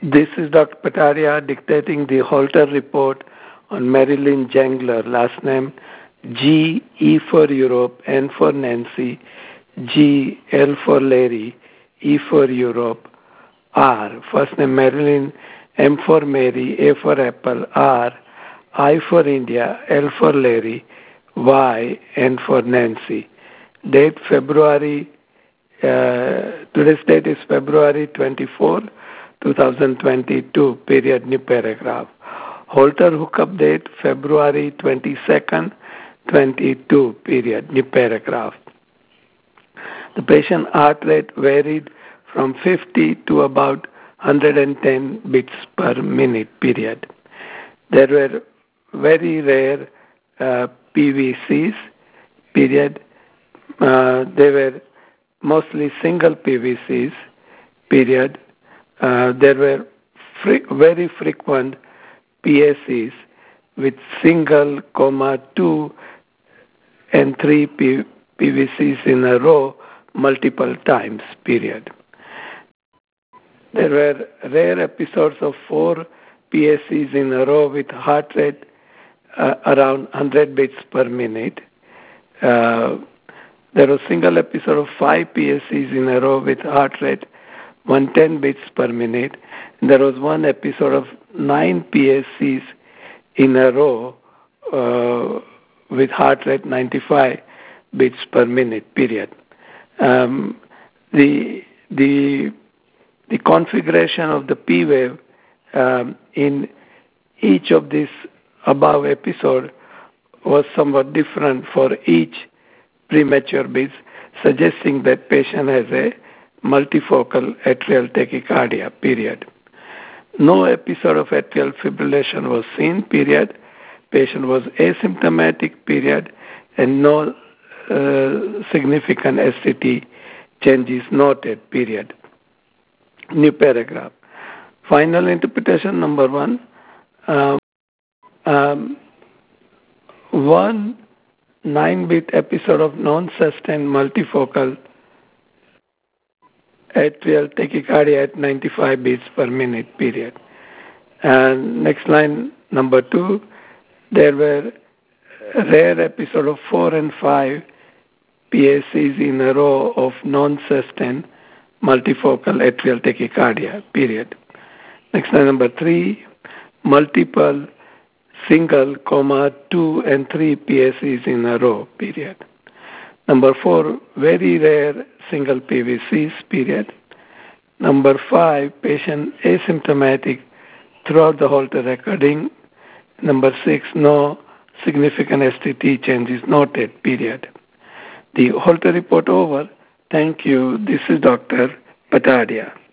This is Dr. Pataria dictating the Holter report on Marilyn Jengler, last name G, E for Europe, N for Nancy, G, L for Larry, E for Europe, R. First name Marilyn, M for Mary, A for Apple, R, I for India, L for Larry, Y, N for Nancy. Date February, today's date is February 24, 2022, period, new paragraph. Holter hookup date February 22nd, 22, period, new paragraph. The patient heart rate varied from 50 to about 110 beats per minute, period. There were very rare PVCs, period. They were mostly single PVCs, period. There were very frequent PACs with single, 2, and 3 PVCs in a row multiple times, period. There were rare episodes of 4 PACs in a row with heart rate around 100 beats per minute. There was single episode of 5 PACs in a row with heart rate 110 beats per minute. And there was one episode of 9 PACs in a row with heart rate 95 beats per minute, period. The configuration of the P wave in each of these above episode was somewhat different for each premature beats, suggesting that patient has a multifocal atrial tachycardia, period. No episode of atrial fibrillation was seen, period. Patient was asymptomatic, period, and no significant STT changes noted, period. New paragraph. Final interpretation number 1. One 9-beat episode of non-sustained multifocal atrial tachycardia at 95 beats per minute, period. And next line, number 2, there were rare episode of 4 and 5 PACs in a row of non-sustained multifocal atrial tachycardia, period. Next line, number 3, multiple single, 2 and 3 PACs in a row, period. Number 4, very rare single PVCs, period. Number 5, patient asymptomatic throughout the Holter recording. Number 6, no significant STT changes noted, period. The Holter report over. Thank you. This is Dr. Patadia.